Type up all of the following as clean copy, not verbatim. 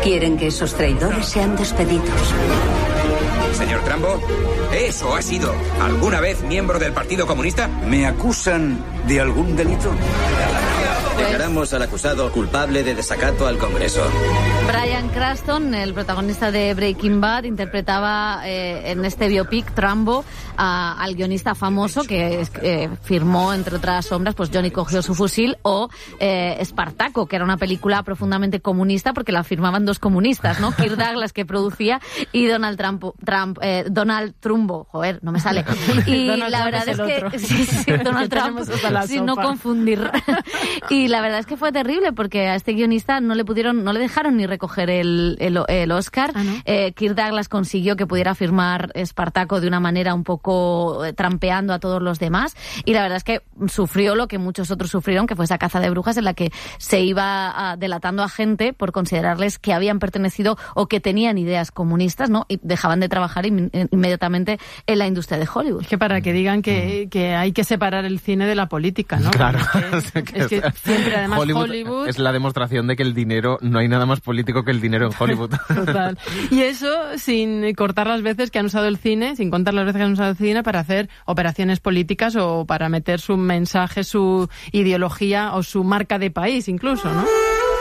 Quieren que esos traidores sean despedidos. Señor Trumbo, ¿eso ha sido alguna vez miembro del Partido Comunista? ¿Me acusan de algún delito? Declaramos al acusado culpable de desacato al Congreso. Bryan Cranston, el protagonista de Breaking Bad, interpretaba en este biopic Trumbo al guionista famoso que firmó, entre otras sombras, pues Johnny cogió su fusil, o Espartaco, que era una película profundamente comunista porque la firmaban dos comunistas, ¿no? Kirk Douglas, que producía, y Donald Trumbo, joder, no me sale. Y la verdad es que Donald Trump, sin no confundir. Y la verdad es que fue terrible porque a este guionista no le dejaron ni recoger el Oscar. ¿Ah, no? Kirk Douglas consiguió que pudiera firmar Espartaco de una manera un poco trampeando a todos los demás, y la verdad es que sufrió lo que muchos otros sufrieron, que fue esa caza de brujas en la que se iba delatando a gente por considerarles que habían pertenecido o que tenían ideas comunistas, ¿no? Y dejaban de trabajar inmediatamente en la industria de Hollywood. Es que para que digan que hay que separar el cine de la política, ¿no? Claro. Es que siempre, además, Hollywood es la demostración de que el dinero, no hay nada más político que el dinero en Hollywood. Total. Y eso sin cortar las veces que han usado el cine, sin contar las veces que han usado el cine para hacer operaciones políticas o para meter su mensaje, su ideología o su marca de país incluso, ¿no?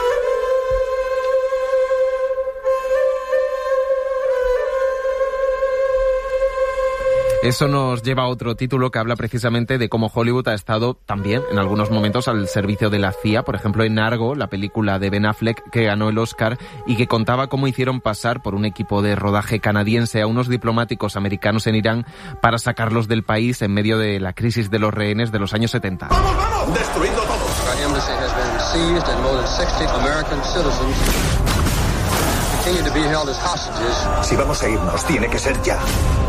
Eso nos lleva a otro título que habla precisamente de cómo Hollywood ha estado también, en algunos momentos, al servicio de la CIA. Por ejemplo, en Argo, la película de Ben Affleck que ganó el Oscar y que contaba cómo hicieron pasar por un equipo de rodaje canadiense a unos diplomáticos americanos en Irán para sacarlos del país en medio de la crisis de los rehenes de los años 70. ¡Vamos, vamos! ¡Destruidlo todo! Si vamos a irnos, tiene que ser ya.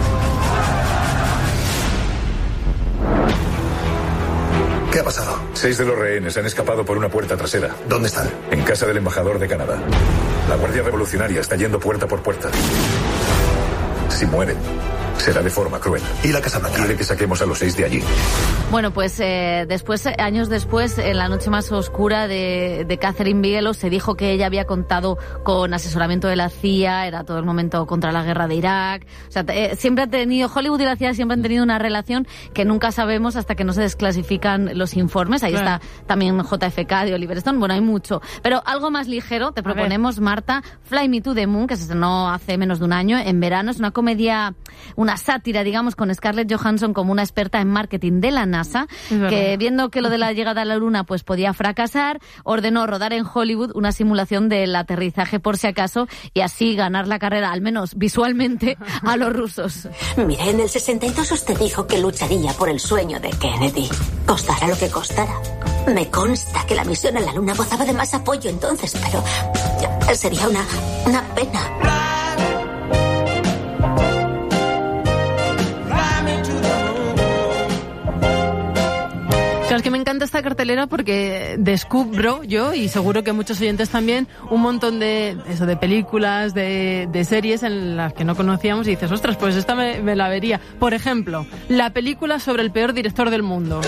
¿Qué ha pasado? 6 de los rehenes han escapado por una puerta trasera. ¿Dónde están? En casa del embajador de Canadá. La Guardia Revolucionaria está yendo puerta por puerta. Si mueren, será de forma cruel. ¿Y la Casa Blanca? Quiere que saquemos a los 6 de allí. Bueno, pues años después, en la noche más oscura de Catherine Bigelow, se dijo que ella había contado con asesoramiento de la CIA, era todo el momento contra la guerra de Irak. O sea, siempre ha tenido, Hollywood y la CIA siempre han tenido una relación que nunca sabemos hasta que no se desclasifican los informes. Ahí está también JFK de Oliver Stone. Bueno, hay mucho. Pero algo más ligero, te proponemos, Marta, Fly Me to the Moon, que se estrenó hace menos de un año, en verano. Es una comedia, una sátira, digamos, con Scarlett Johansson como una experta en marketing de la NASA, que viendo que lo de la llegada a la Luna pues podía fracasar, ordenó rodar en Hollywood una simulación del aterrizaje por si acaso y así ganar la carrera, al menos visualmente, a los rusos. Mire, en el 62 usted dijo que lucharía por el sueño de Kennedy, costara lo que costara. Me consta que la misión a la Luna gozaba de más apoyo entonces, pero sería una pena. Es que me encanta esta cartelera porque descubro yo, y seguro que muchos oyentes también, un montón de películas, de series en las que no conocíamos y dices, ostras, pues esta me la vería. Por ejemplo, la película sobre el peor director del mundo.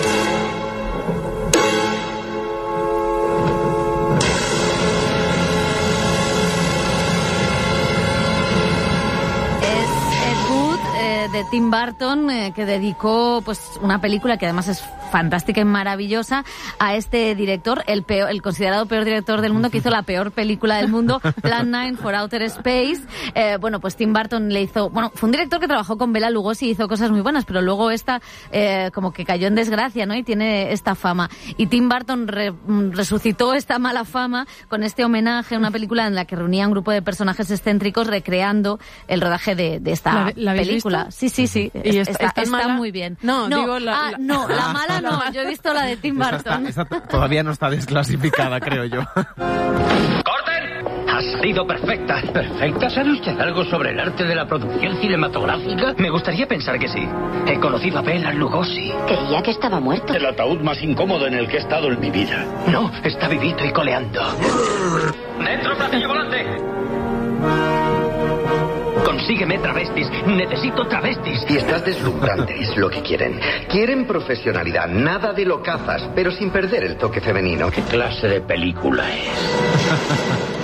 De Tim Burton, que dedicó pues una película que además es fantástica y maravillosa a este director, el considerado peor director del mundo, que hizo la peor película del mundo, Plan 9 for Outer Space. Bueno, pues Tim Burton fue un director que trabajó con Bela Lugosi y hizo cosas muy buenas, pero luego esta como que cayó en desgracia, ¿no? Y tiene esta fama. Y Tim Burton resucitó esta mala fama con este homenaje a una película en la que reunía un grupo de personajes excéntricos recreando el rodaje de esta ¿La película. Visto? Sí. ¿Y está muy bien. No, digo la mala no. Yo he visto la de Tim Burton. Esa todavía no está desclasificada, creo yo. ¡Corten! Ha sido perfecta. ¿Perfecta? ¿Sabe usted algo sobre el arte de la producción cinematográfica? Me gustaría pensar que sí. He conocido a Bela Lugosi. Creía que estaba muerto. El ataúd más incómodo en el que he estado en mi vida. No, está vivito y coleando. ¡Dentro, platillo volante! Consígueme travestis. Necesito travestis. Y estás deslumbrante, es lo que quieren. Quieren profesionalidad, nada de locazas, pero sin perder el toque femenino. ¿Qué clase de película es?